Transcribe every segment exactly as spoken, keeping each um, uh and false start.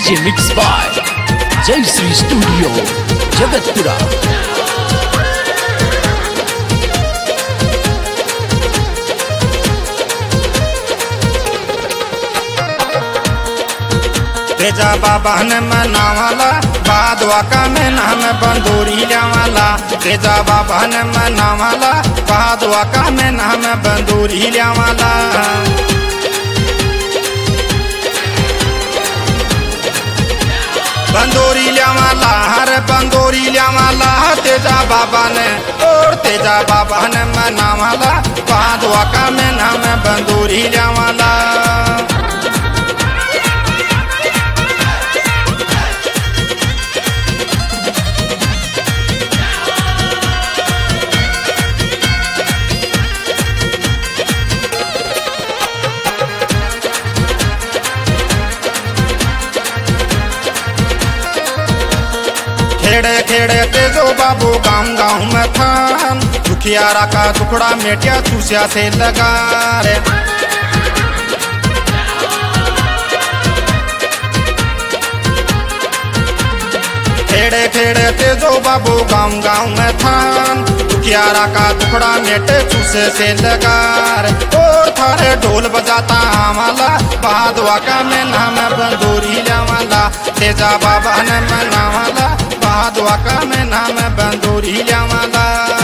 DJ mix by जय Shri studio Jagatpura. तेजा बाबा ने मनावाला बादवा का में नाम बंदूरी ल्यावाला। तेजा बाबा ने मनावाला बादवा का में नाम बंदूरी ल्यावाला। बंदूरी ल्यावाला हर बंदूरी ल्यावाला तेजा बाबा ने और तेजा बाबा ने मनावाला बादवा का में नाम बंदूरी ल्यावाला। खेड़े खेड़े तेजो बाबू गाँव गाँव में थान दुखियारा का टुकड़ा मेटिया चूसिया से लगा रे। खेड़े खेड़े तेजो बाबू गाँव गाँव में थान दुखियारा का टुकड़ा मेटे चूसे से लगा रे। और थारे ढोल बजाता हमारा बादवा का में नाम बंदूरी ल्यावाला। तेजा बाबा ने मनावाला बादवा का में नाम बंदूरी ल्यावाला।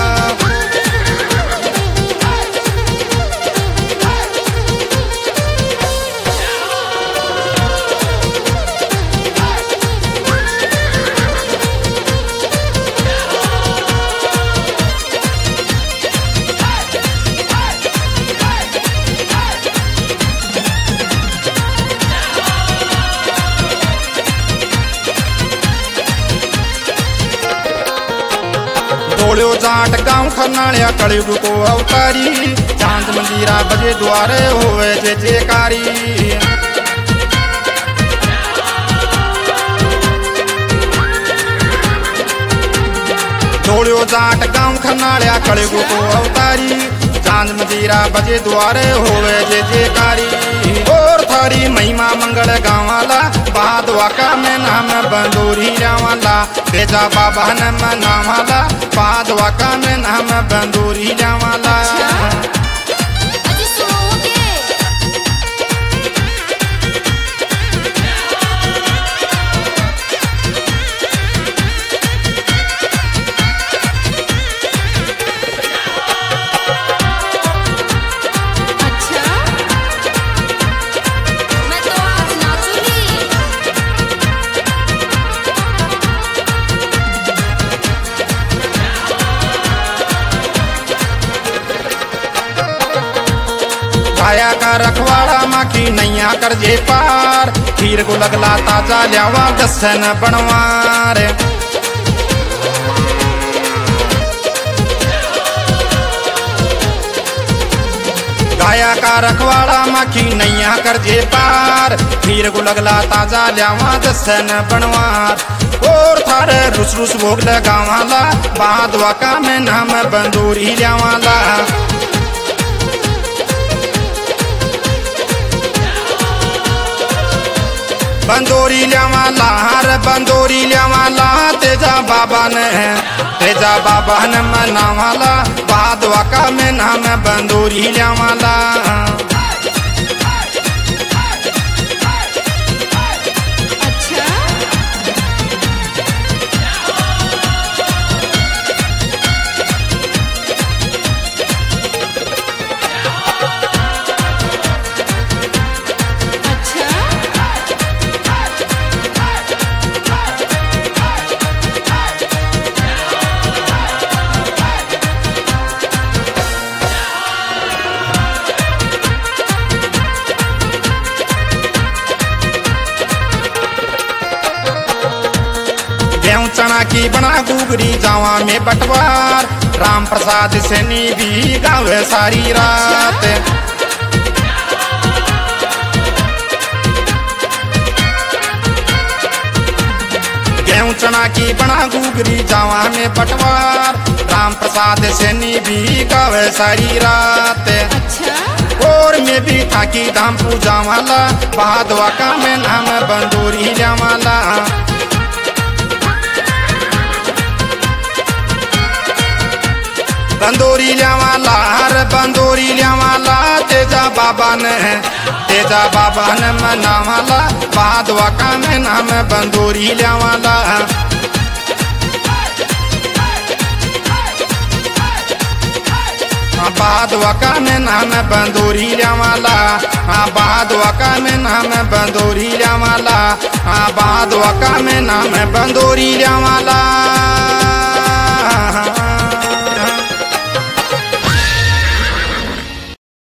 ढोलियो जाट गाँव खरनालिया कलयुग को अवतारी चांद मंदिरा बजे द्वारे होवे जे जयकारी। ढोलियो जाट गाँव खरनालिया कलयुग को अवतारी चांद मंदिरा बजे द्वारे होवे जे जयकारी। और थारी महिमा मंगल गाँवाला बादवा का में नाम बंदूरी ल्यावाला। तेजा बाबा ने मनावाला बादवा का में नाम बंदूरी ल्यावाला। आया का रखवाड़ा माँ की नैया कर जे पार खीर को लगला ताजा ल्यावा दसन बनवार। गाया का रखवाड़ा माँ की नैया कर जे पार खीर को लगला ताजा ल्यावा दसन बनवार। और थारे रुस रुस भोग लगावाला बादवा का में नाम बंदूरी ल्यावाला। बंदूरी ल्यावाला हर बंदूरी ल्यावाला तेजा बाबा ने तेजा बाबा ने मनावाला बादवा का में नाम बंदूरी ल्यावाला। चना की बना गुगरी जावा में बटवार राम प्रसाद सैनी भी गावे सारी रात। गेहूं चना की बना गुगरी जावा में बटवार राम प्रसाद सैनी भी गावे सारी रात। और मैं भी थाकी धाम पूजा वाला भादवाका में नाम बंदोरी वाला बंदोरी वाला हर बंदोरी वाला तेजा बाबा ने तेजा बाबा ने मना वाला भादवाका में नाम बंदोरी वाला भादवाका में नाम बंदोरी वाला भादवाका में नाम बंदोरी वाला भादवाका में नाम बंदोरी वाला।